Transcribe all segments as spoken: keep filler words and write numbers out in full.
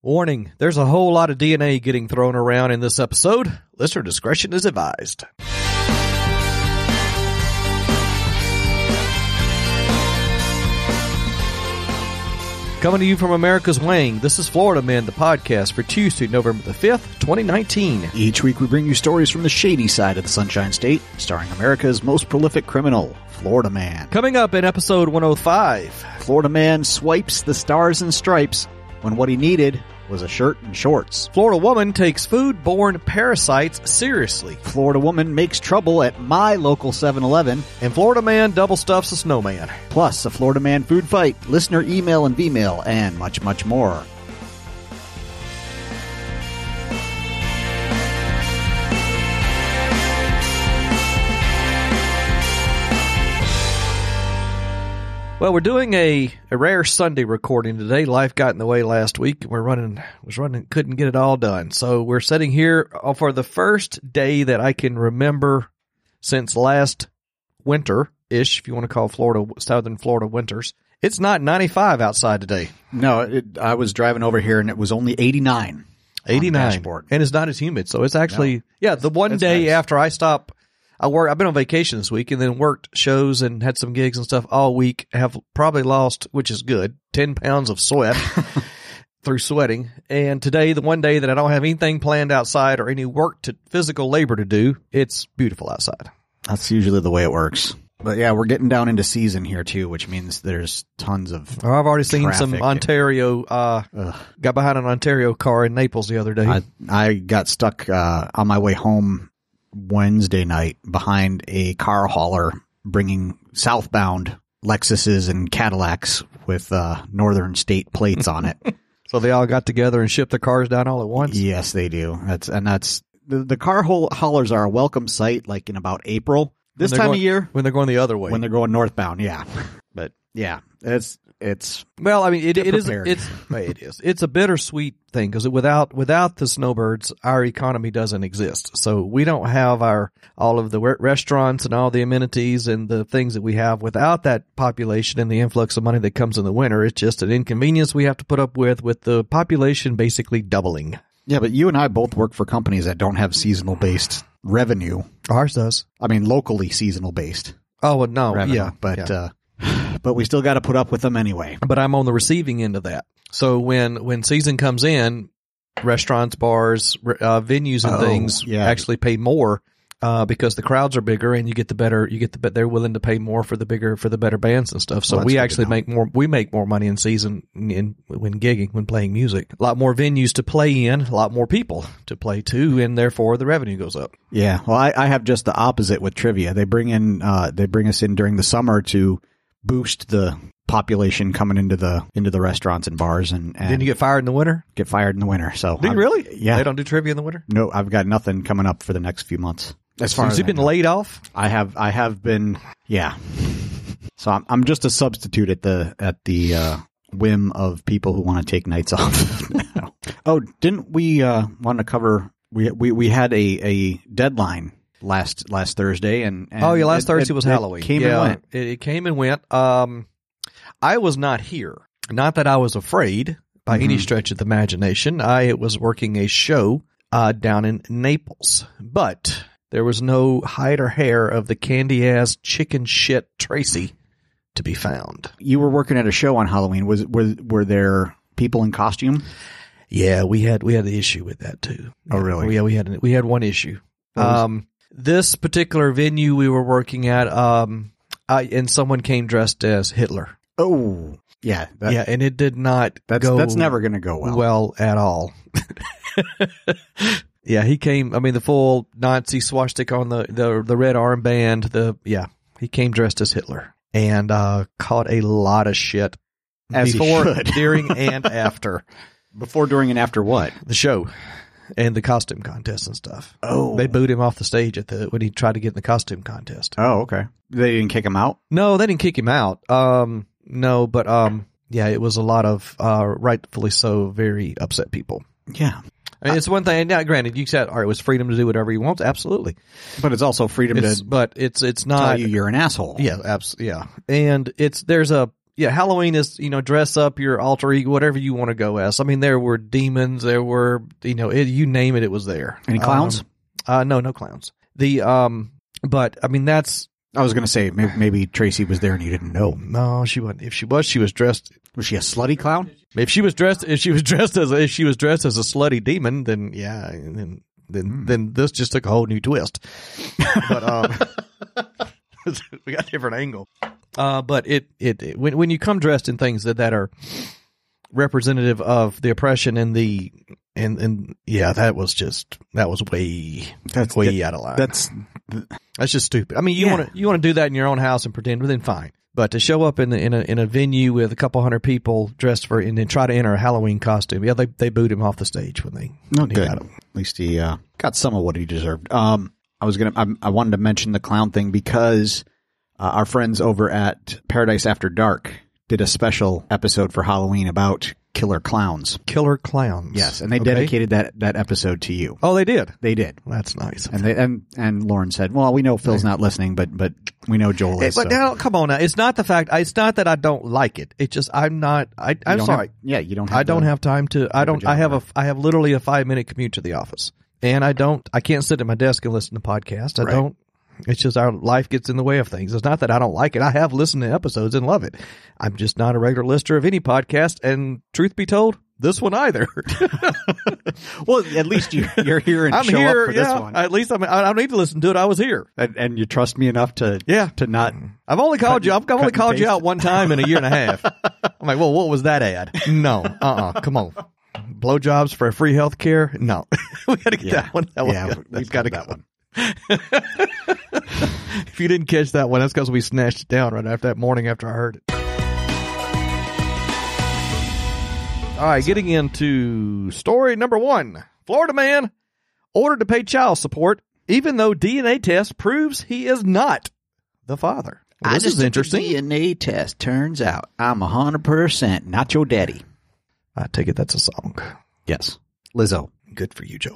Warning, there's a whole lot of D N A getting thrown around in this episode. Listener discretion is advised. Coming to you from America's Wang, this is Florida Man, the podcast for Tuesday, November the fifth, twenty nineteen. Each week we bring you stories from the shady side of the Sunshine State, starring America's most prolific criminal, Florida Man. Coming up in episode one oh five. Florida Man swipes the stars and stripes when what he needed was a shirt and shorts. Florida woman takes food-borne parasites seriously. Florida woman makes trouble at my local seven eleven. And Florida man double stuffs a snowman. Plus, a Florida Man food fight, listener email and V-mail, and much, much more. Well, we're doing a, a rare Sunday recording today. Life got in the way last week. We're running, was running, couldn't get it all done. So we're sitting here for the first day that I can remember since last winter-ish, if you want to call Florida, Southern Florida winters. It's not ninety-five outside today. No, it, I was driving over here and it was only eighty-nine. eighty-nine. And it's not as humid. So it's actually, no, yeah, the one day nice. after I stop. I work, I've been on vacation this week and then worked shows and had some gigs and stuff all week. Have probably lost, which is good, ten pounds of sweat through sweating. And today, the one day that I don't have anything planned outside or any work to physical labor to do, it's beautiful outside. That's usually the way it works. But yeah, we're getting down into season here too, which means there's tons of oh, I've already seen traffic. some Ontario, uh, Ugh. got behind an Ontario car in Naples the other day. I, I got stuck uh, on my way home Wednesday night behind a car hauler bringing southbound Lexuses and Cadillacs with uh, Northern State plates on it. So they all got together and shipped their cars down all at once? Yes, they do. That's and that's the, the car haulers are a welcome sight like in about April. This time going, of year. When they're going the other way. When they're going northbound, yeah. But yeah, it's It's well, I mean, it, it is. prepared. It's it is. It's a bittersweet thing because without without the snowbirds, our economy doesn't exist. So we don't have our all of the re- restaurants and all the amenities and the things that we have without that population and the influx of money that comes in the winter. It's just an inconvenience we have to put up with with the population basically doubling. Yeah, but you and I both work for companies that don't have seasonal based revenue. Ours does. I mean, locally seasonal based. Oh well, no, revenue, yeah, but. Yeah. uh But we still got to put up with them anyway. But I'm on the receiving end of that. So when, when season comes in, restaurants, bars, uh, venues and oh, things yeah. actually pay more, uh, because the crowds are bigger and you get the better, you get the, they're willing to pay more for the bigger, for the better bands and stuff. So well, we actually make more, we make more money in season in, when gigging, when playing music. A lot more venues to play in, a lot more people to play to, and therefore the revenue goes up. Yeah. Well, I, I have just the opposite with trivia. They bring in, uh, they bring us in during the summer to boost the population coming into the into the restaurants and bars, and, and then you get fired in the winter. Get fired in the winter. So do you I'm, really? Yeah, they don't do trivia in the winter. No, I've got nothing coming up for the next few months. As far so as you've been laid off, I have. I have been. Yeah. So I'm I'm just a substitute at the at the uh, whim of people who want to take nights off. Oh, didn't we uh, want to cover? We we we had a a deadline. Last last Thursday and, and oh yeah, last it, Thursday it, was it Halloween. Came yeah, and went. It, it came and went. Um, I was not here. Not that I was afraid by mm-hmm. any stretch of the imagination. I was working a show uh, down in Naples, but there was no hide or hair of the candy ass chicken shit Tracy to be found. You were working at a show on Halloween. Was were were there people in costume? Yeah, we had we had the issue with that too. Oh really? Yeah, we had we had one issue. Um. This particular venue we were working at, um, I, and someone came dressed as Hitler. Oh, yeah. That, yeah, and it did not that's, go That's never going to go well. Well at all. Yeah, he came, I mean, the full Nazi swastika on the, the, the red armband, the, yeah, he came dressed as Hitler and, uh, caught a lot of shit. As before, he should. during, and after. Before, during, and after what? The show. And the costume contest and stuff. Oh. They booed him off the stage at the when he tried to get in the costume contest. Oh, okay. They didn't kick him out? No, they didn't kick him out. Um, no, but um, yeah, it was a lot of, uh, rightfully so, very upset people. Yeah. I mean, it's one thing. Now, granted, you said, all right, it was freedom to do whatever he wants. Absolutely. But it's also freedom it's, to but it's, it's not. Tell you you're an asshole. Yeah, absolutely. Yeah. And it's, there's a, Yeah, Halloween is, you know, dress up your alter ego, whatever you want to go as. I mean, there were demons, there were, you know, it, you name it, it was there. Any clowns? Um, uh, no, no clowns. The, um, but I mean, that's. I was going to say maybe, maybe Tracy was there and you didn't know. No, she wasn't. If she was, she was dressed. Was she a slutty clown? If she was dressed, if she was dressed as, a, if she was dressed as a slutty demon, then yeah, then then mm. then this just took a whole new twist. But um, we got a different angle. Uh, but it, it it when when you come dressed in things that that are representative of the oppression and the and and yeah, that was just that was way that's way that, out of line. That's that's just stupid. I mean, you yeah. want to you want to do that in your own house and pretend, well, then fine. But to show up in the, in a in a venue with a couple hundred people dressed for and then try to enter a Halloween costume, yeah, they they booed him off the stage when they. Oh, when he good. got him. At least he uh, got some of what he deserved. Um, I was gonna I, I wanted to mention the clown thing because uh, our friends over at Paradise After Dark did a special episode for Halloween about killer clowns. Killer clowns. Yes, and they okay. dedicated that, that episode to you. Oh, they did? They did. That's nice. And they, and and Lauren said, well, we know Phil's not listening, but but we know Joel is. Hey, but so. now, come on now. It's not the fact, it's not that I don't like it. It's just, I'm not, I, I'm You don't sorry. have- yeah, you don't have I don't the- have time to, I don't, I have a, I have literally a five minute commute to the office. And I don't, I can't sit at my desk and listen to podcasts. I Right. don't, it's just our life gets in the way of things. It's not that I don't like it. I have listened to episodes and love it. I'm just not a regular listener of any podcast. And truth be told, this one either. Well, at least you, you're here and I'm show here. up for yeah. this one. At least I'm, I don't need to listen to it. I was here. And, and you trust me enough to Yeah. to not. I've only called Cut- you. I've cut only and called you paste. out one time in a year and a half. I'm like, well, what was that ad? No. Uh-uh. Come on. Blowjobs for free health care? No. We got to get Yeah. that one. That Yeah, one. we- That's we got to pulled go. that one. If you didn't catch that one, that's because we snatched it down right after that morning after I heard it. All right, getting into story number one. Florida man ordered to pay child support even though D N A test proves he is not the father. Well, this I just is interesting. D N A test. Turns out I'm one hundred percent not your daddy. I take it that's a song. Yes. Lizzo. Good for you, Joe.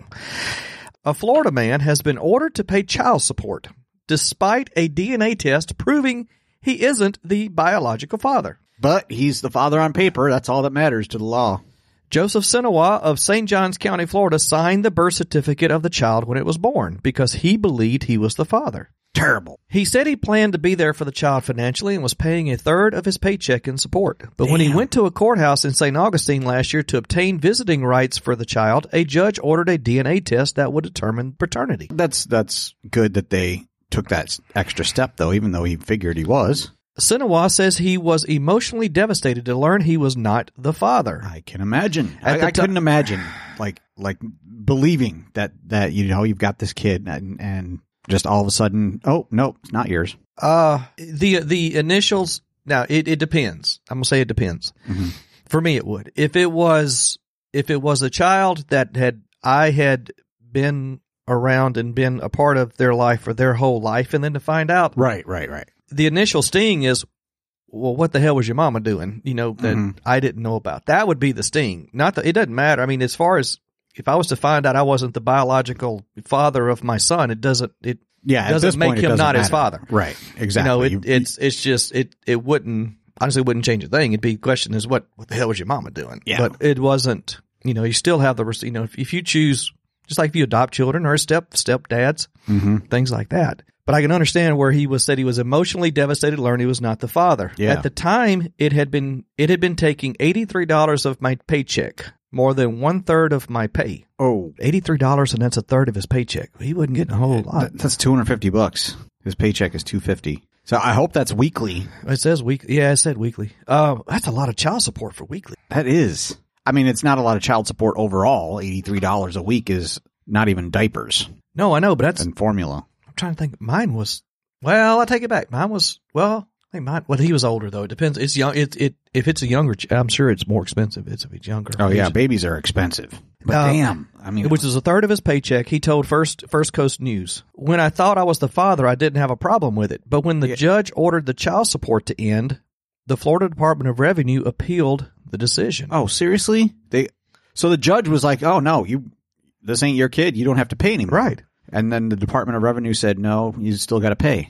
A Florida man has been ordered to pay child support despite a D N A test proving he isn't the biological father. But he's the father on paper. That's all that matters to the law. Joseph Sinawa of Saint Johns County, Florida, signed the birth certificate of the child when it was born because he believed he was the father. Terrible. He said he planned to be there for the child financially and was paying a third of his paycheck in support. But when he Damn. went to a courthouse in Saint Augustine last year to obtain visiting rights for the child, a judge ordered a D N A test that would determine paternity. That's that's good that they took that extra step, though, even though he figured he was. Sinawa says he was emotionally devastated to learn he was not the father. I can imagine. At I, the I ti- couldn't imagine, like, like believing that that you know you've got this kid and and just all of a sudden, oh no, it's not yours. Uh, the the initials. Now it, it depends. I'm gonna say it depends. Mm-hmm. For me, it would. If it was if it was a child that had I had been around and been a part of their life for their whole life, and then to find out Right, right, right. the initial sting is, well, what the hell was your mama doing? You know that Mhm. I didn't know about. That would be the sting. Not that it doesn't matter. I mean, as far as if I was to find out I wasn't the biological father of my son, it doesn't. It Yeah, at doesn't this make point, it him doesn't not his matter. father. Right, exactly. You know, it, You- it's it's just it it wouldn't honestly it wouldn't change a thing. It'd be the question is what what the hell was your mama doing? Yeah. But it wasn't. You know, you still have the you know if, if you choose just like if you adopt children or step stepdads, Mhm. things like that. But I can understand where he was said he was emotionally devastated to learn he was not the father. Yeah. At the time, it had been it had been taking eighty three dollars of my paycheck, more than one third of my pay. Oh, Eighty three dollars, and that's a third of his paycheck. He wasn't getting a whole lot. that- that's two hundred fifty bucks. His paycheck is two fifty. So I hope that's weekly. It says weekly. Yeah, it said weekly. Um, that's a lot of child support for weekly. That is. I mean, it's not a lot of child support overall. eighty-three dollars a week is not even diapers No, I know, but that's. and formula. I'm trying to think. Mine was. Well, I take it back. Mine was. Well, I think mine. Well, he was older though. It depends. It's young. It it if it's a younger. ch- I'm sure it's more expensive. It's if it's younger. Oh, yeah. He's- Babies are expensive. But Uh, damn. I mean, Which is a third of his paycheck. He told First First Coast News, "When I thought I was the father, I didn't have a problem with it. But when the Yeah. judge ordered the child support to end, the Florida Department of Revenue appealed the decision." oh, seriously? They, so the judge was like, oh, no, you, this ain't your kid. You don't have to pay anymore. Right. And then the Department of Revenue said, no, you still got to pay.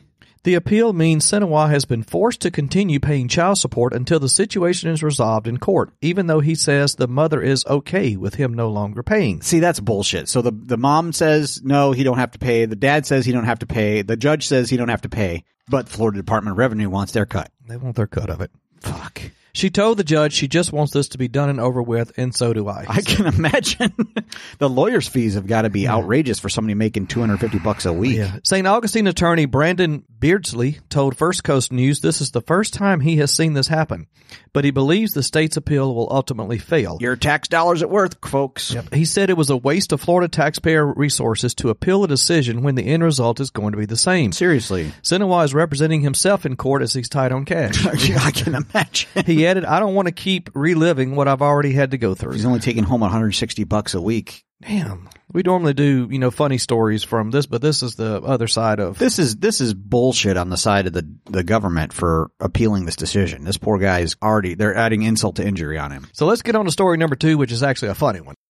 The appeal means Senawa has been forced to continue paying child support until the situation is resolved in court, even though he says the mother is okay with him no longer paying. See, that's bullshit. So the, the mom says, no, he don't have to pay. The dad says he don't have to pay. The judge says he don't have to pay. But Florida Department of Revenue wants their cut. They want their cut of it. Fuck. She told the judge she just wants this to be done and over with, and so do I. I can imagine. The lawyer's fees have got to be yeah. outrageous for somebody making two hundred fifty bucks a week. Yeah. Saint Augustine attorney Brandon Beardsley told First Coast News this is the first time he has seen this happen, but he believes the state's appeal will ultimately fail. Your tax dollars at worth, folks. Yep. He said it was a waste of Florida taxpayer resources to appeal a decision when the end result is going to be the same. Seriously. Senawa is representing himself in court as he's tight on cash. I can imagine. He added, I don't want to keep reliving what I've already had to go through. He's only taking home one hundred sixty bucks a week. Damn. We normally do, you know, funny stories from this, but this is the other side of... This is this is bullshit on the side of the, the government for appealing this decision. This poor guy is already... They're adding insult to injury on him. So let's get on to story number two, which is actually a funny one.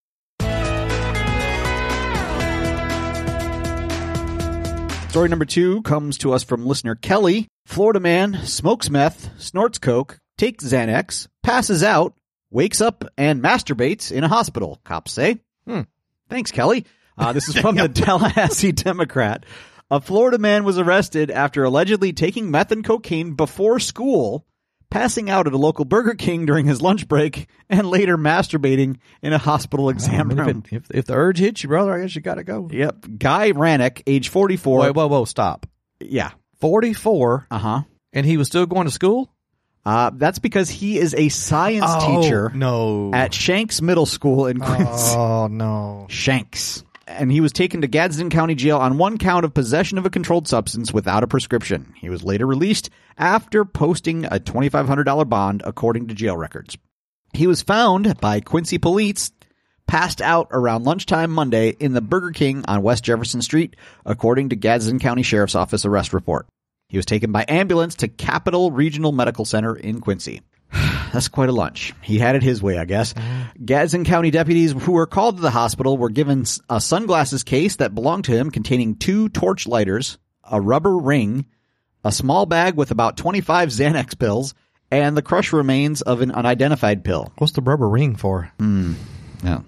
Story number two comes to us from listener Kelly. Florida man smokes meth, snorts coke, takes Xanax, passes out, wakes up, and masturbates in a hospital, cops say. Hmm. Thanks, Kelly. Uh, this is from the Tallahassee Democrat. A Florida man was arrested after allegedly taking meth and cocaine before school, passing out at a local Burger King during his lunch break, and later masturbating in a hospital exam I mean, room. If, it, if, if the urge hits you, brother, I guess you got to go. Yep. Guy Rannick, age forty-four. Wait, whoa, whoa, stop. Yeah. forty-four? Uh-huh. And he was still going to school? Uh, that's because he is a science oh, teacher no. at Shanks Middle School in Quincy. Oh, no. Shanks. And he was taken to Gadsden County Jail on one count of possession of a controlled substance without a prescription. He was later released after posting a twenty-five hundred dollars bond, according to jail records. He was found by Quincy police passed out around lunchtime Monday in the Burger King on West Jefferson Street, according to Gadsden County Sheriff's Office arrest report. He was taken by ambulance to Capital Regional Medical Center in Quincy. That's quite a lunch. He had it his way, I guess. Mm-hmm. Gadsden County deputies who were called to the hospital were given a sunglasses case that belonged to him containing two torch lighters, a rubber ring, a small bag with about twenty-five Xanax pills, and the crushed remains of an unidentified pill. What's the rubber ring for? Hmm. No.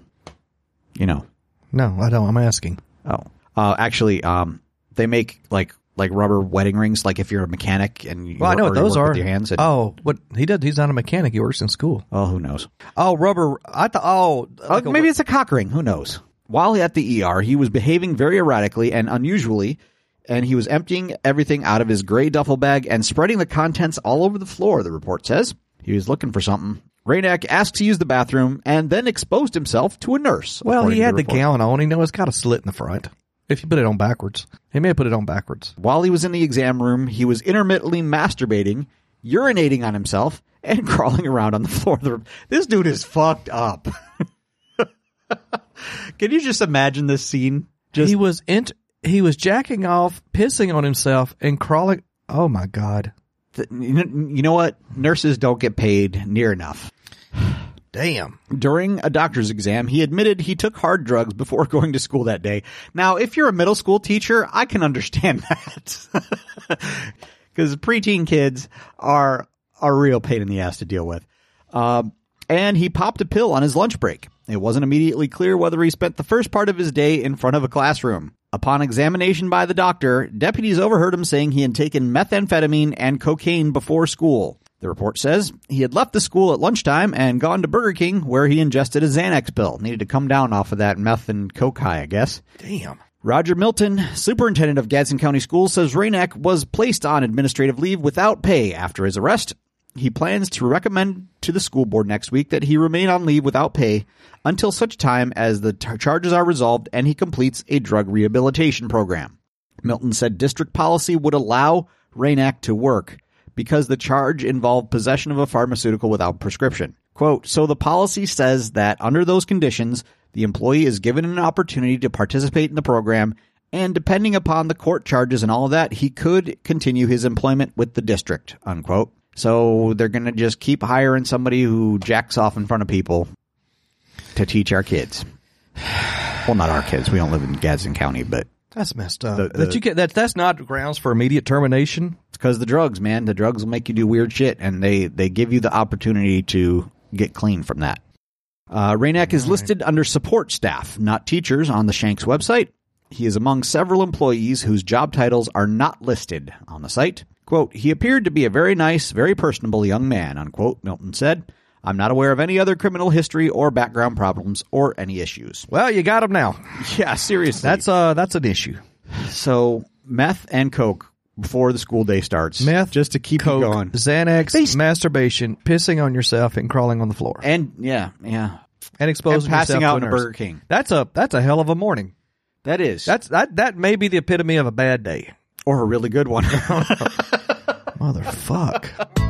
You know. No, I don't. I'm asking. Oh. Uh, actually, um, they make, like, like rubber wedding rings, like if you're a mechanic and you, well, I know what those work are. With your hands and, oh, what he does? He's not a mechanic. He works in school. Oh, who knows? Oh, rubber. I thought. Oh, like uh, maybe a, it's a cock ring. Who knows? While at the E R, he was behaving very erratically and unusually, and he was emptying everything out of his gray duffel bag and spreading the contents all over the floor. The report says he was looking for something. Rannick asked to use the bathroom and then exposed himself to a nurse. Well, he had the, the gown on. You know, it's got a slit in the front. If you put it on backwards. He may have put it on backwards. While he was in the exam room, he was intermittently masturbating, urinating on himself, and crawling around on the floor of the room. This dude is fucked up. Can you just imagine this scene? Just He was int- he was jacking off, pissing on himself, and crawling. Oh, my God. Th- you know what? Nurses don't get paid near enough. Damn. During a doctor's exam, he admitted he took hard drugs before going to school that day. Now, if you're a middle school teacher, I can understand that. Because preteen kids are a real pain in the ass to deal with. Um, and he popped a pill on his lunch break. It wasn't immediately clear whether he spent the first part of his day in front of a classroom. Upon examination by the doctor, deputies overheard him saying he had taken methamphetamine and cocaine before school. The report says he had left the school at lunchtime and gone to Burger King, where he ingested a Xanax pill. Needed to come down off of that meth and coke high, I guess. Damn. Roger Milton, superintendent of Gadsden County Schools, says Rannick was placed on administrative leave without pay after his arrest. He plans to recommend to the school board next week that he remain on leave without pay until such time as the tar- charges are resolved and he completes a drug rehabilitation program. Milton said district policy would allow Rannick to work because the charge involved possession of a pharmaceutical without prescription. Quote, so the policy says that under those conditions, the employee is given an opportunity to participate in the program, and depending upon the court charges and all of that, he could continue his employment with the district, unquote. So they're going to just keep hiring somebody who jacks off in front of people to teach our kids. Well, not our kids. We don't live in Gadsden County, but That's messed up. The- the- that you get that. That's not grounds for immediate termination. It's because the drugs, man. The drugs will make you do weird shit, and they, they give you the opportunity to get clean from that. Uh, Rainick is listed under support staff, not teachers, on the Shanks website. He is among several employees whose job titles are not listed on the site. Quote, he appeared to be a very nice, very personable young man, unquote, Milton said. I'm not aware of any other criminal history or background problems or any issues. Well, you got him now. Yeah, seriously. That's uh that's an issue. So, meth and coke before the school day starts. Meth, just to keep coke, you going. Xanax, They- masturbation, pissing on yourself, and crawling on the floor, And, yeah, yeah. and exposing and passing yourself out to a in a nurse. Burger King. That's a that's a hell of a morning. That is. That's that that may be the epitome of a bad day. or a really good one. Motherfuck.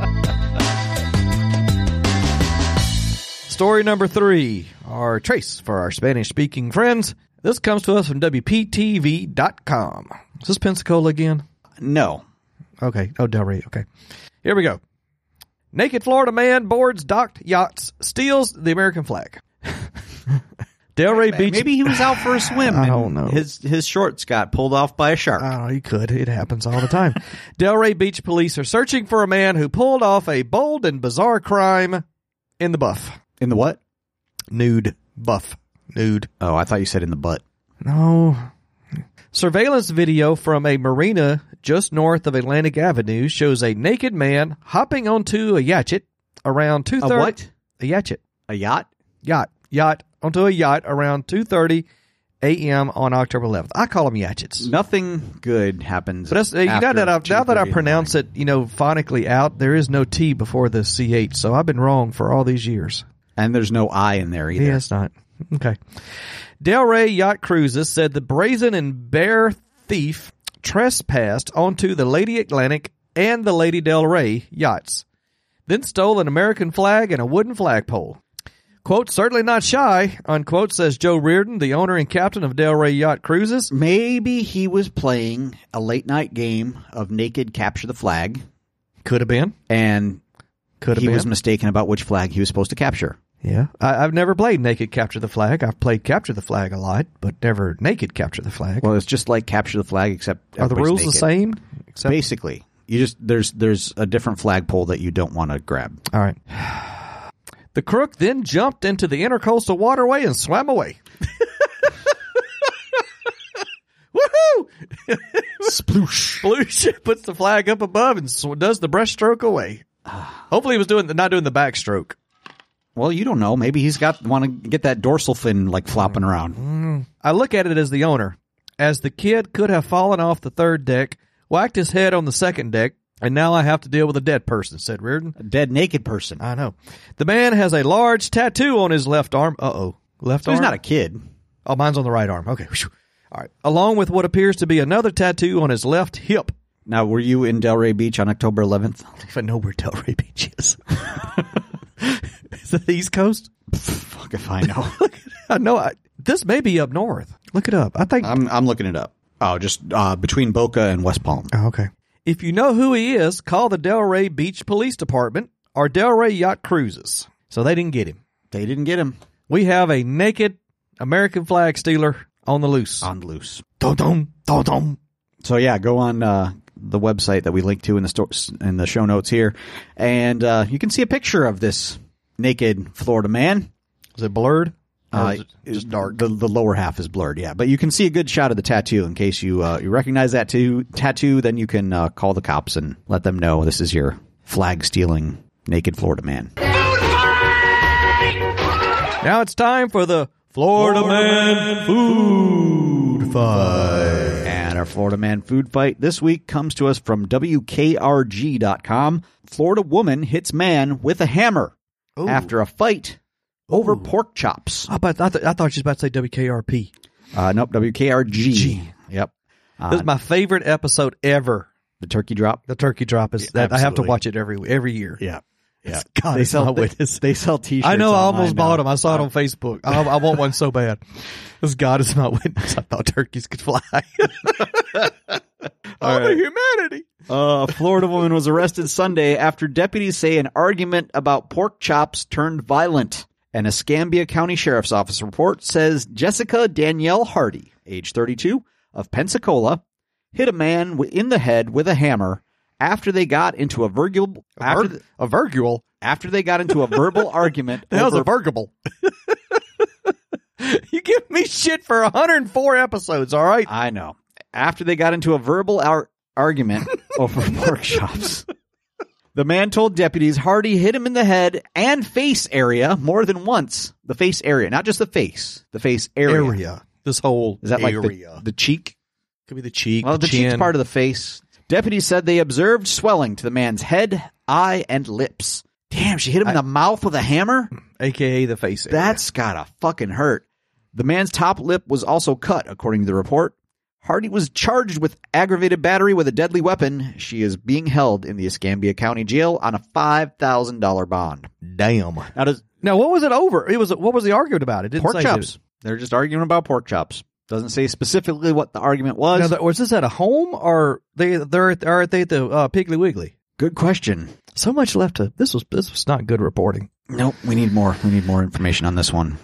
Story number three, our trace for our Spanish-speaking friends. This comes to us from W P T V dot com. Is this Pensacola again? No. Okay. Oh, Delray. Okay. Here we go. Naked Florida man boards docked yachts, steals the American flag. Delray Beach. Maybe he was out for a swim. I and don't know. His his shorts got pulled off by a shark. I don't know, you could. It happens all the time. Delray Beach police are searching for a man who pulled off a bold and bizarre crime in the buff. In the what? Nude. Buff. Nude. Oh, I thought you said in the butt. No. Surveillance video from a marina just north of Atlantic Avenue shows a naked man hopping onto a yacht around two thirty. A what? A yacht. A yacht? Yacht. Yacht. Onto a yacht around two thirty a.m. on October eleventh. I call them yachts. Nothing good happens. But that's, uh, you know after that I, now that I two thirty in the pronounce morning. it, you know, phonically out, there is no T before the C H, so I've been wrong for all these years. And there's no I in there either. Yeah, it's not. Okay. Delray Yacht Cruises said the brazen and bare thief trespassed onto the Lady Atlantic and the Lady Delray yachts, then stole an American flag and a wooden flagpole. Quote, certainly not shy, unquote, says Joe Reardon, the owner and captain of Delray Yacht Cruises. Maybe he was playing a late night game of Naked Capture the Flag, Could have been. and Could have he been. was mistaken about which flag he was supposed to capture. Yeah. I, I've never played Naked Capture the Flag. I've played Capture the Flag a lot, but never Naked Capture the Flag. Well, it's just like Capture the Flag, except Are the everybody's rules the naked. same? Except, Basically, you just there's there's a different flagpole that you don't want to grab. all right. The crook then jumped into the intercoastal waterway and swam away. Woohoo! Sploosh. Sploosh puts the flag up above and sw- does the breaststroke away. Hopefully he was doing the, not doing the backstroke. Well, you don't know. Maybe he's got want to get that dorsal fin like flopping around. I look at it as the owner, as the kid could have fallen off the third deck, whacked his head on the second deck, and now I have to deal with a dead person, said Reardon. A dead naked person. I know. The man has a large tattoo on his left arm. Uh-oh. Left So arm? he's not a kid. Oh, mine's on the right arm. Okay. All right. Along with what appears to be another tattoo on his left hip. Now, were you in Delray Beach on October eleventh? I don't even know where Delray Beach is. Is it the East Coast? Fuck if I know. I know. I, this may be up north. Look it up. I think. I'm I'm looking it up. Oh, just uh, between Boca and West Palm. Oh, okay. If you know who he is, call the Delray Beach Police Department or Delray Yacht Cruises. So they didn't get him. They didn't get him We have a naked American flag stealer on the loose. on the loose. Dum-dum, dum-dum. So yeah, go on uh, the website that we link to in the sto- in the show notes here, and uh, you can see a picture of this naked Florida man. Is it blurred? Or Uh, is it just dark? The, the lower half is blurred, yeah. But you can see a good shot of the tattoo. In case you uh, you recognize that too, tattoo, then you can uh, call the cops and let them know this is your flag-stealing naked Florida man. Now it's time for the Florida, Man Food Fight. And our Florida Man food fight this week comes to us from W K R G dot com. Florida woman hits man with a hammer Ooh. after a fight over Ooh. pork chops. I, bet, I, th- I thought she was about to say W K R P. Uh, nope, W K R G. G. Yep. Uh, This is my favorite episode ever. the turkey drop. The turkey drop is that I have to absolutely. watch it every every year. Yeah. Yeah. God, they it's sell my they, witness. they sell t-shirts. I know. I online almost now. bought them. I saw it on Facebook. I, I want one so bad. This God is my witness. I thought turkeys could fly. All the humanity. Uh, a Florida woman was arrested Sunday after deputies say an argument about pork chops turned violent. An Escambia County Sheriff's Office report says Jessica Danielle Hardy, age thirty-two, of Pensacola hit a man w- in the head with a hammer after they got into a verbal A, after, ver- a virgul. after they got into a verbal argument. The hell's over- a virgul? You give me shit for one hundred four episodes, all right? I know. After they got into a verbal ar- argument over pork chops. The man told deputies Hardy hit him in the head and face area more than once. The face area, not just the face. The face area. Area. This whole Is that like area. the, the cheek? Could be the cheek, Well, the, the chin. cheek's part of the face. Deputies said they observed swelling to the man's head, eye, and lips. Damn, she hit him in I- the mouth with a hammer? A K A the face area. That's gotta fucking hurt. The man's top lip was also cut, according to the report. Hardy was charged with aggravated battery with a deadly weapon. She is being held in the Escambia County Jail on a five thousand dollars bond. Damn. Now, does Now, what was it over? It was. What was the argument about? It didn't pork say chops. They're just arguing about pork chops. Doesn't say specifically what the argument was. Now, was this at a home or they? They're at- are they at the uh, Piggly Wiggly? Good question. So much left to this was. This was not good reporting. Nope, we need more. We need more information on this one.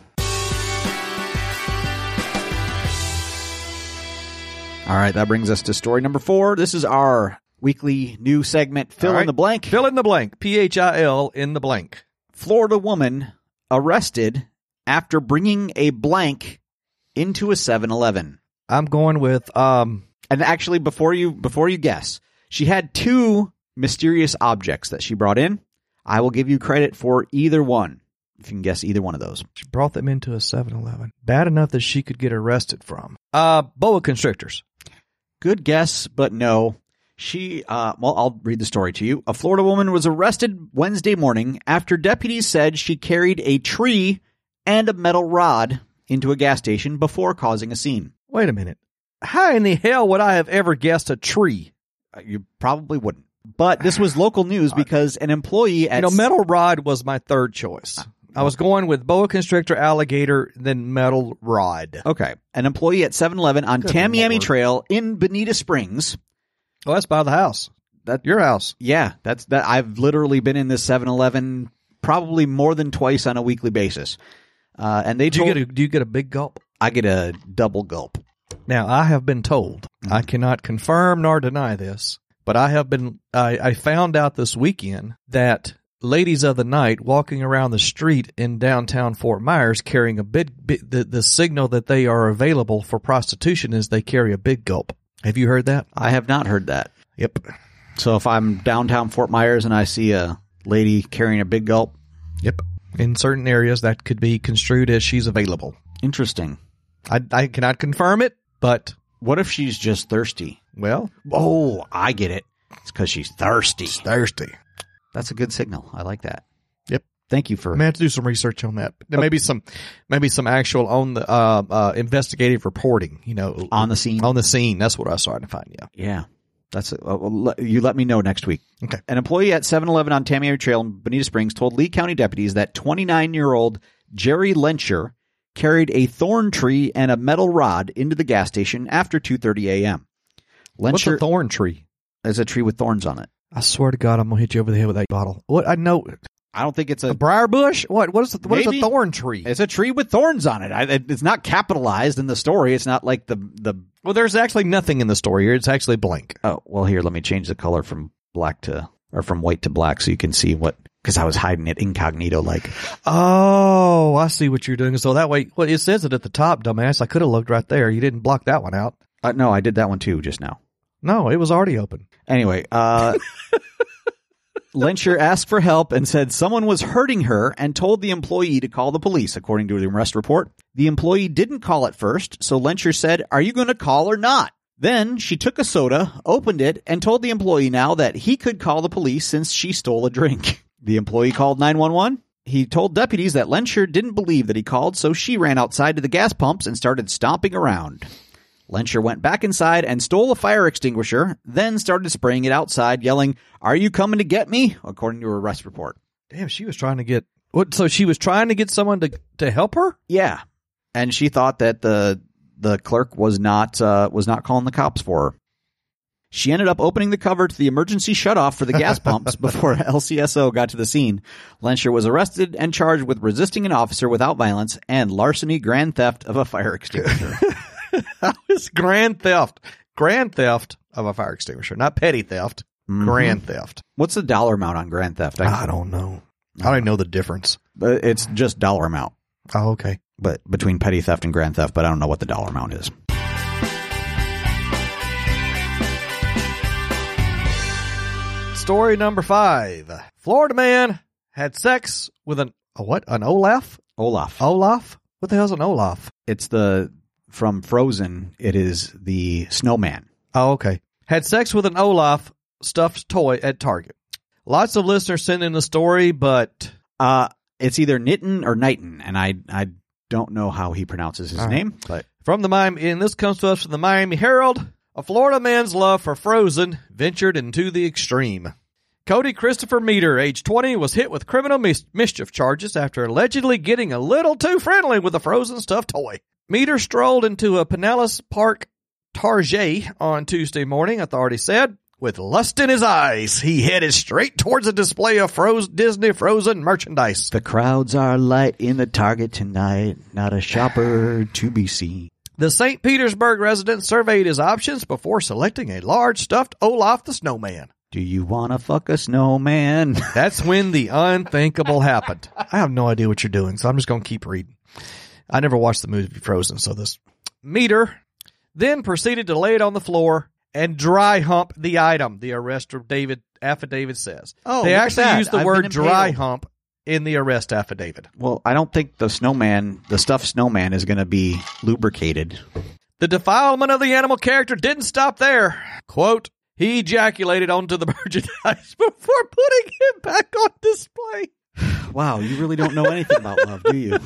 All right, that brings us to story number four. This is our weekly new segment, Fill All right. in the Blank. Fill in the blank. P H I L in the blank. Florida woman arrested after bringing a blank into a seven eleven. I'm going with um. And actually, before you before you guess, she had two mysterious objects that she brought in. I will give you credit for either one, if you can guess either one of those. She brought them into a seven eleven. Bad enough that she could get arrested from. Uh, boa constrictors. Good guess, but no. She, uh, well, I'll read the story to you. A Florida woman was arrested Wednesday morning after deputies said she carried a tree and a metal rod into a gas station before causing a scene. Wait a minute. How in the hell would I have ever guessed a tree? Uh, You probably wouldn't. But this was local news because an employee at... You know, metal rod was my third choice. I was going with boa constrictor, alligator, then metal rod. Okay. An employee at seven eleven on Good Tamiami Lord. Trail in Bonita Springs. Oh, that's by the house. That Your house. Yeah, that's that. I've literally been in this seven eleven probably more than twice on a weekly basis. Uh, and they Do you, told get a, do you get a big gulp? I get a double gulp. Now, I have been told, Mm-hmm. I cannot confirm nor deny this, but I have been, I, I found out this weekend that ladies of the night walking around the street in downtown Fort Myers carrying a big, big the, the signal that they are available for prostitution is they carry a big gulp. Have you heard that? I have not heard that. Yep. So if I'm downtown Fort Myers and I see a lady carrying a big gulp, Yep. In certain areas, that could be construed as she's available. interesting. I, I cannot confirm it, but, What if she's just thirsty? well, Oh, I get it. It's because she's thirsty. thirsty. That's a good signal. I like that. Yep. Thank you for... I may have to do some research on that. There may be some, maybe some actual on the uh, uh, investigative reporting. You know, On the scene? On the scene. That's what I was trying to find. Yeah. Yeah. That's it. Uh, well, let- you let me know next week. Okay. An employee at seven eleven on Tamiami Trail in Bonita Springs told Lee County deputies that twenty-nine-year-old Jerry Lencher carried a thorn tree and a metal rod into the gas station after two thirty a.m. What's a Lencher thorn tree? is a tree with thorns on it. I swear to God, I'm gonna hit you over the head with that bottle. What I know, I don't think it's a a... briar bush. What? What is? The, what is Maybe. a thorn tree? It's a tree with thorns on it. I, it- It's not capitalized in the story. It's not like the... the Well, there's actually nothing in the story here. It's actually blank. oh, well, here, let me change the color from black to... or from white to black so you can see what... because I was hiding it incognito like... Oh, I see what you're doing. So that way, well, it says it at the top, dumbass. I could have looked right there. You didn't block that one out. Uh, no, I did that one too just now. No, it was already open. Anyway, uh, Lencher asked for help and said someone was hurting her and told the employee to call the police, according to the arrest report. The employee didn't call at first, so Lencher said, "Are you going to call or not?" Then she took a soda, opened it, and told the employee now that he could call the police since she stole a drink. The employee called nine one one. He told deputies that Lencher didn't believe that he called, so she ran outside to the gas pumps and started stomping around. Lencher went back inside and stole a fire extinguisher, then started spraying it outside, yelling, "Are you coming to get me?" according to her arrest report. Damn, she was trying to get what? So she was trying to get someone to to help her. Yeah. And she thought that the the clerk was not uh, was not calling the cops for her. She ended up opening the cover to the emergency shutoff for the gas pumps before L C S O got to the scene. Lencher was arrested and charged with resisting an officer without violence and larceny grand theft of a fire extinguisher. How is grand theft? Grand theft of a fire extinguisher, not petty theft. Mm-hmm. Grand theft. What's the dollar amount on grand theft? I, I don't know. I don't know the difference. But it's just dollar amount. Oh, okay. But between petty theft and grand theft, but I don't know what the dollar amount is. Story number five. Florida man had sex with an, a what? An Olaf? Olaf. Olaf? What the hell's an Olaf? It's the, from Frozen, it is the snowman. Oh, okay. Had sex with an Olaf stuffed toy at Target. Lots of listeners sent in the story, but... Uh, it's either Nitten or Knighton, and I I don't know how he pronounces his right. name. But From the Miami, and this comes to us from the Miami Herald. A Florida man's love for Frozen ventured into the extreme. Cody Christopher Meter, age twenty, was hit with criminal mis- mischief charges after allegedly getting a little too friendly with a Frozen stuffed toy. Meter strolled into a Pinellas Park Target on Tuesday morning, authorities said. With lust in his eyes, he headed straight towards a display of Frozen, Disney Frozen merchandise. The crowds are light in the Target tonight, not a shopper to be seen. The Saint Petersburg resident surveyed his options before selecting a large stuffed Olaf the Snowman. Do you want to fuck a snowman? That's when the unthinkable happened. I have no idea what you're doing, so I'm just going to keep reading. I never watched the movie Frozen, so this Meter then proceeded to lay it on the floor and dry hump the item, the arrest David affidavit says. Oh, they look at actually that. used the I've word been dry impaled. hump in the arrest affidavit. Well, I don't think the snowman, the stuffed snowman, is going to be lubricated. The defilement of the animal character didn't stop there. Quote, he ejaculated onto the merchandise before putting it back on display. Wow, you really don't know anything about love, do you?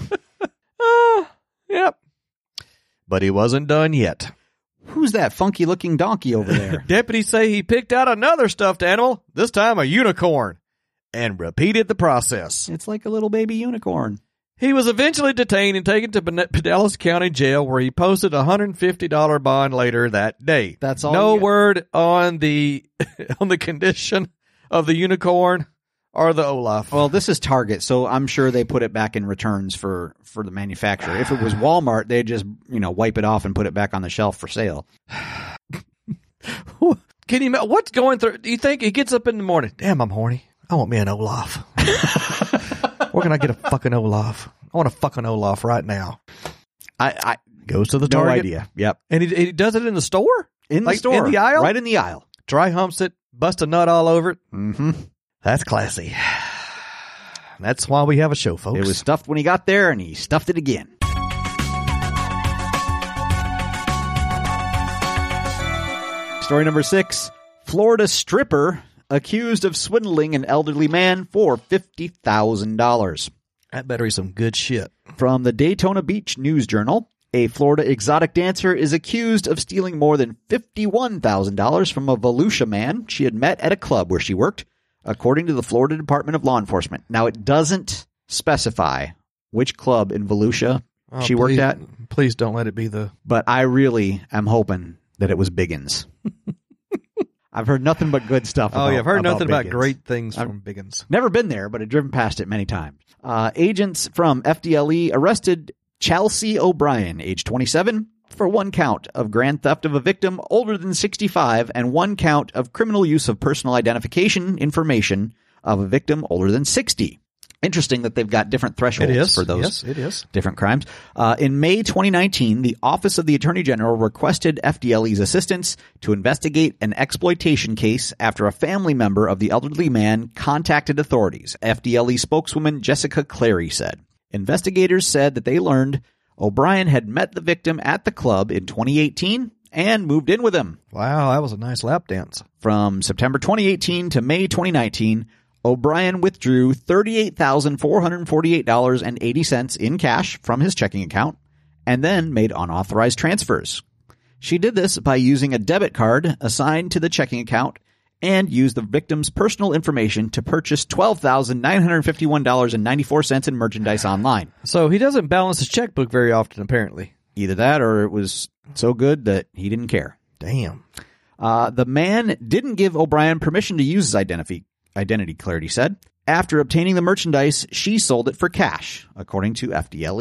Uh, yep. But he wasn't done yet. Who's that funky-looking donkey over there? Deputies say he picked out another stuffed animal, this time a unicorn, and repeated the process. It's like a little baby unicorn. He was eventually detained and taken to Pinellas County Jail, where he posted a one hundred fifty dollars bond later that day. That's all. No you- word on the on the condition of the unicorn or the Olaf. Well, this is Target, so I'm sure they put it back in returns for, for the manufacturer. If it was Walmart, they'd just, you know, wipe it off and put it back on the shelf for sale. Can you? What's going through? Do you think he gets up in the morning? Damn, I'm horny. I want me an Olaf. Where can I get a fucking Olaf? I want a fucking Olaf right now. I, I Goes to the no Target. idea. Yep. And he, he does it in the store? In the Like, store. in the aisle? Right in the aisle. Dry humps it, bust a nut all over it. Mm-hmm. That's classy. That's why we have a show, folks. It was stuffed when he got there, and he stuffed it again. Story number six. Florida stripper accused of swindling an elderly man for fifty thousand dollars. That better be some good shit. From the Daytona Beach News Journal, a Florida exotic dancer is accused of stealing more than fifty-one thousand dollars from a Volusia man she had met at a club where she worked, according to the Florida Department of Law Enforcement. Now, it doesn't specify which club in Volusia Oh, she please, worked at, Please don't let it be the... but I really am hoping that it was Biggins. I've heard nothing but good stuff about Oh, yeah, I've heard about nothing about Biggins. great things I've- from Biggins. Never been there, but I've driven past it many times. Uh, agents from F D L E arrested Chelsea O'Brien, age twenty-seven, for one count of grand theft of a victim older than sixty-five and one count of criminal use of personal identification information of a victim older than sixty. Interesting that they've got different thresholds It is. for those Yes, it is. different crimes. Uh, in May twenty nineteen, the Office of the Attorney General requested F D L E's assistance to investigate an exploitation case after a family member of the elderly man contacted authorities, F D L E spokeswoman Jessica Clary said. Investigators said that they learned O'Brien had met the victim at the club in twenty eighteen and moved in with him. Wow, that was a nice lap dance. From September twenty eighteen to May twenty nineteen, O'Brien withdrew thirty-eight thousand four hundred forty-eight dollars and eighty cents in cash from his checking account and then made unauthorized transfers. She did this by using a debit card assigned to the checking account and used the victim's personal information to purchase twelve thousand nine hundred fifty-one dollars and ninety-four cents in merchandise online. So he doesn't balance his checkbook very often, apparently. Either that or it was so good that he didn't care. Damn. Uh, the man didn't give O'Brien permission to use his identity. Identity, Clarity said. After obtaining the merchandise, she sold it for cash, according to F D L E.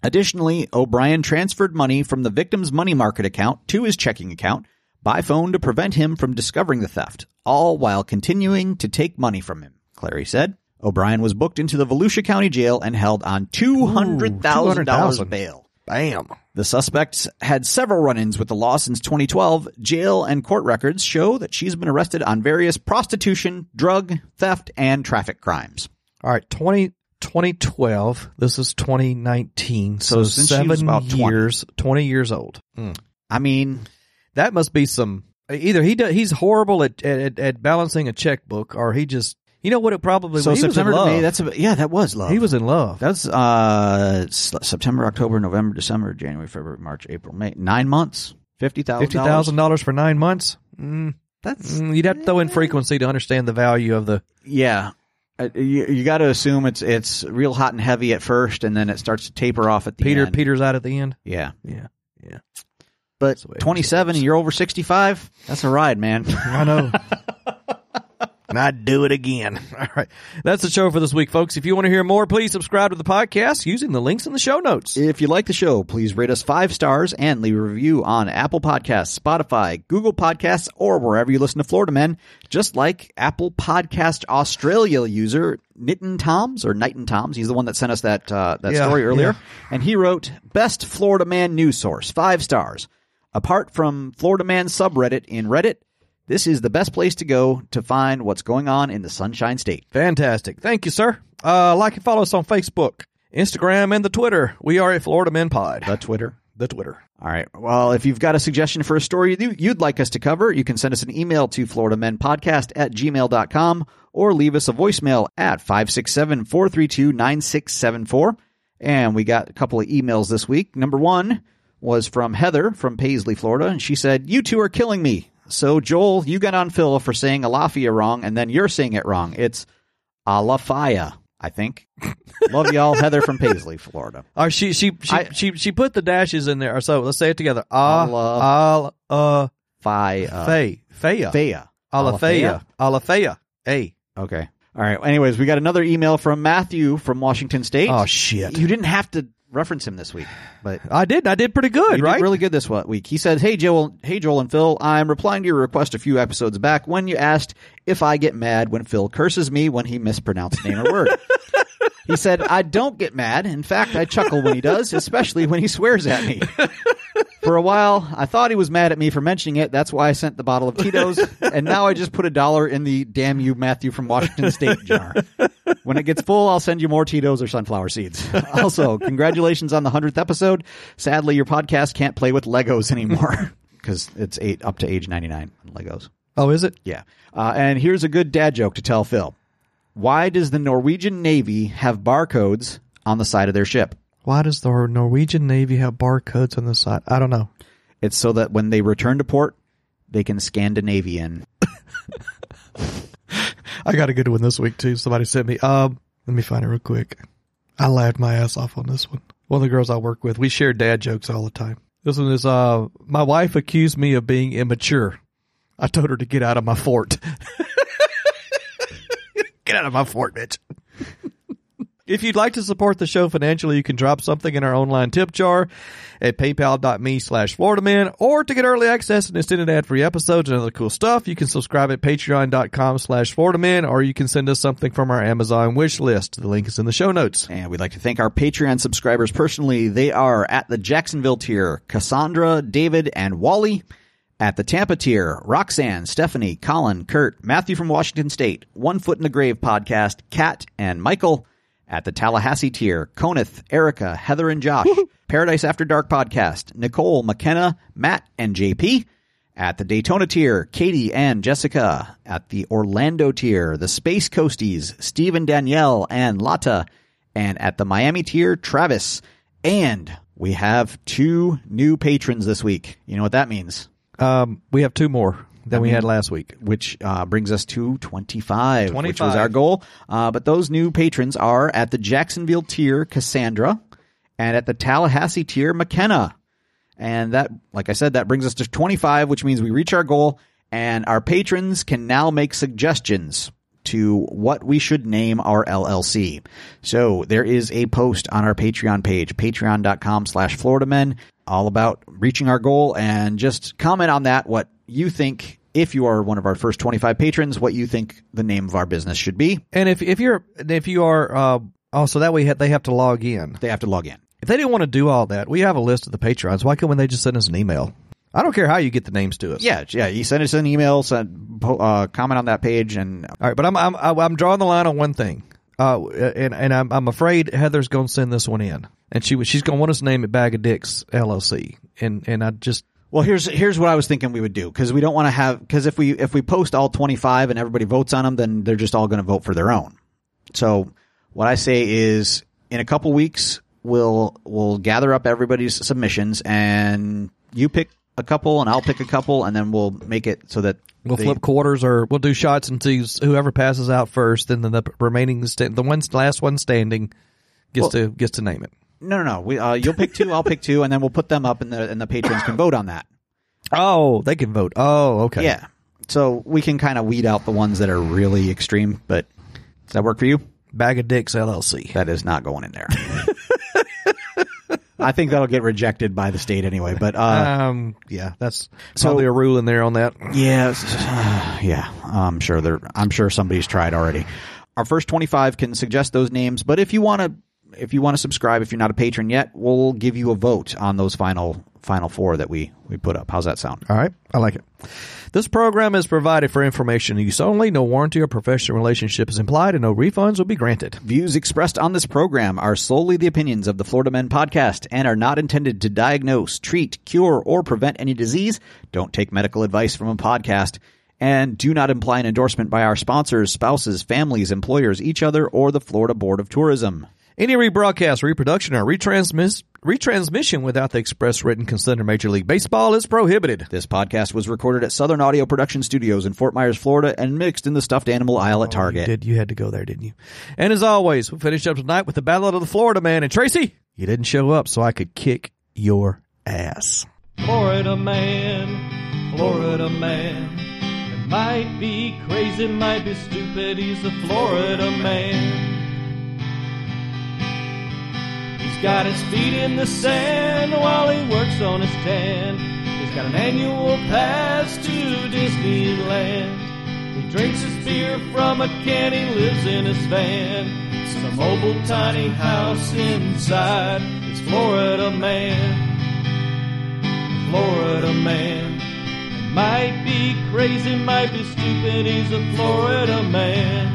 Additionally, O'Brien transferred money from the victim's money market account to his checking account by phone to prevent him from discovering the theft, all while continuing to take money from him, Clary said. O'Brien was booked into the Volusia County Jail and held on two hundred thousand dollars bail. Bam. The suspect had several run-ins with the law since twenty twelve. Jail and court records show that she's been arrested on various prostitution, drug, theft, and traffic crimes. All right, twenty, twenty twelve. This is twenty nineteen. So, So since she was seven about twenty. years, twenty years old. Mm. I mean, That must be some. Either he does, he's horrible at, at at balancing a checkbook, or he just. You know what? It probably so was. He was in September to love. May, that's a, yeah, that was love. He was in love. That's uh S- September, October, November, December, January, February, March, April, May. Nine months, fifty thousand. Fifty thousand dollars for nine months. Mm, That's mm, you'd have to throw in frequency to understand the value of the. yeah. Uh, you you got to assume it's it's real hot and heavy at first, and then it starts to taper off at the Peter end. Peter's out at the end. Yeah, Yeah, yeah. but the way it twenty-seven and you're over sixty-five. That's a ride, man. I know. And I'd do it again. All right. That's the show for this week, folks. If you want to hear more, please subscribe to the podcast using the links in the show notes. If you like the show, please rate us five stars and leave a review on Apple Podcasts, Spotify, Google Podcasts, or wherever you listen to Florida Men. Just like Apple Podcast Australia user Nitin Toms or Nighton Toms. He's the one that sent us that uh, that Yeah, story earlier. yeah. And he wrote, Best Florida Man news source, five stars. Apart from Florida Man subreddit in Reddit, this is the best place to go to find what's going on in the Sunshine State. Fantastic. Thank you, sir. Uh, like and follow us on Facebook, Instagram, and the Twitter. We are a Florida Men Pod. The Twitter. The Twitter. All right. Well, if you've got a suggestion for a story you- you'd like us to cover, you can send us an email to florida men podcast at gmail dot com or leave us a voicemail at five six seven, four three two, nine six seven four. And we got a couple of emails this week. Number one was from Heather from Paisley, Florida, and she said, "You two are killing me. So, Joel, you got on Phil for saying Alafia wrong, and then you're saying it wrong. It's Alafia, I think." Love y'all, Heather from Paisley, Florida. Uh, she she she, I- she she put the dashes in there. So let's say it together. Ah, Ala- al, uh, Fi, uh, fay, faya, Thea. alafaya, alafaya. Hey. Okay. All right. Anyways, we got another email from Matthew from Washington State. Oh shit. You didn't have to reference him this week, but I did. I did pretty good, you right? did really good this one- week. He said, "Hey Joel, hey Joel and Phil, I'm replying to your request a few episodes back when you asked if I get mad when Phil curses me when he mispronounced a name or word." He said, "I don't get mad. In fact, I chuckle when he does, especially when he swears at me. For a while, I thought he was mad at me for mentioning it. That's why I sent the bottle of Tito's, and now I just put a dollar in the damn you Matthew from Washington State jar. When it gets full, I'll send you more Tito's or sunflower seeds. Also, congratulations on the hundredth episode. Sadly, your podcast can't play with Legos anymore because it's eight up to age ninety-nine on Legos." Oh, is it? Yeah. Uh, and here's a good dad joke to tell Phil. Why does the Norwegian Navy have barcodes on the side of their ship? Why does the Norwegian Navy have barcodes on the side? I don't know. It's so that when they return to port, they can Scandinavian. I got a good one this week too. Somebody sent me. Um, let me find it real quick. I laughed my ass off on this one. One of the girls I work with, we share dad jokes all the time. This one is, uh, my wife accused me of being immature. I told her to get out of my fort. Get out of my fort, bitch. If you'd like to support the show financially, you can drop something in our online tip jar at paypal.me slash floridaman, or to get early access and extended ad-free episodes and other cool stuff, you can subscribe at patreon.com slash floridaman, or you can send us something from our Amazon wish list. The link is in the show notes. And we'd like to thank our Patreon subscribers personally. They are at the Jacksonville tier, Cassandra, David, and Wally. At the Tampa tier, Roxanne, Stephanie, Colin, Kurt, Matthew from Washington State, One Foot in the Grave podcast, Kat, and Michael. At the Tallahassee tier, Coneth, Erica, Heather, and Josh. Paradise After Dark podcast, Nicole, McKenna, Matt, and J P. At the Daytona tier, Katie and Jessica. At the Orlando tier, the Space Coasties, Steve and Danielle, and Lata. And at the Miami tier, Travis. And we have two new patrons this week. You know what that means? Um, we have two more than I we mean, had last week. Which uh, brings us to twenty-five, which was twenty-five. our goal. Uh, but those new patrons are at the Jacksonville tier, Cassandra, and at the Tallahassee tier, McKenna. And that, like I said, that brings us to twenty-five, which means we reach our goal, and our patrons can now make suggestions to what we should name our L L C. So there is a post on our Patreon page, patreon.com slash Florida Men, all about reaching our goal, and just comment on that what you think, if you are one of our first twenty-five patrons, what you think the name of our business should be. And if if you're if you are uh, also that way they have to log in. They have to log in. If they didn't want to do all that, we have a list of the patrons. Why couldn't they just send us an email? I don't care how you get the names to us. Yeah, yeah. You send us an email, send, uh, comment on that page, and all right. But I'm I'm I'm drawing the line on one thing, uh, and and I'm I'm afraid Heather's going to send this one in, and she she's going to want us to name it Bag of Dicks L L C, and and I just. Well, here's here's what I was thinking we would do, because we don't want to have because if we if we post all twenty-five and everybody votes on them, then they're just all going to vote for their own. So what I say is, in a couple weeks, we'll we'll gather up everybody's submissions, and you pick a couple and I'll pick a couple, and then we'll make it so that we'll they, flip quarters, or we'll do shots and sees whoever passes out first, and then the remaining the one last one standing gets well, to gets to name it. No, no, no. We uh, you'll pick two, I'll pick two, and then we'll put them up, and the and the patrons can vote on that. Oh, they can vote. Oh, okay. Yeah. So we can kind of weed out the ones that are really extreme. But does that work for you? Bag of Dicks L L C. That is not going in there. I think that'll get rejected by the state anyway. But uh, um, yeah, that's probably so, a rule in there on that. Yeah, uh, yeah. I'm sure there. I'm sure somebody's tried already. Our first twenty-five can suggest those names, but if you want to, if you want to subscribe, if you're not a patron yet, we'll give you a vote on those final final four that we we put up. How's that sound? All right, I like it. This program is provided for information use only. No warranty or professional relationship is implied, and no refunds will be granted. Views expressed on this program are solely the opinions of the Florida Men Podcast and are not intended to diagnose, treat, cure, or prevent any disease. Don't take medical advice from a podcast, and do not imply an endorsement by our sponsors, spouses, families, employers, each other, or the Florida Board of Tourism. Any rebroadcast, reproduction, or retransmis- retransmission without the express written consent of Major League Baseball is prohibited. This podcast was recorded at Southern Audio Production Studios in Fort Myers, Florida, and mixed in the stuffed animal aisle at Target. Oh, you did. You had to go there, didn't you? And as always, we'll finish up tonight with the Battle of the Florida Man. And Tracy, you didn't show up, so I could kick your ass. Florida man, Florida man. It might be crazy, might be stupid, he's a Florida man. He's got his feet in the sand while he works on his tan. He's got an annual pass to Disneyland. He drinks his beer from a can, he lives in his van. Some mobile tiny house inside. He's Florida man, Florida man. It might be crazy, might be stupid, he's a Florida man,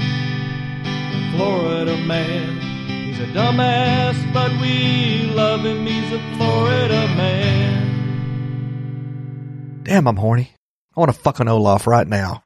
Florida man. He's a dumbass, but we love him. He's a Florida man. Damn, I'm horny. I want to fuck an Olaf right now.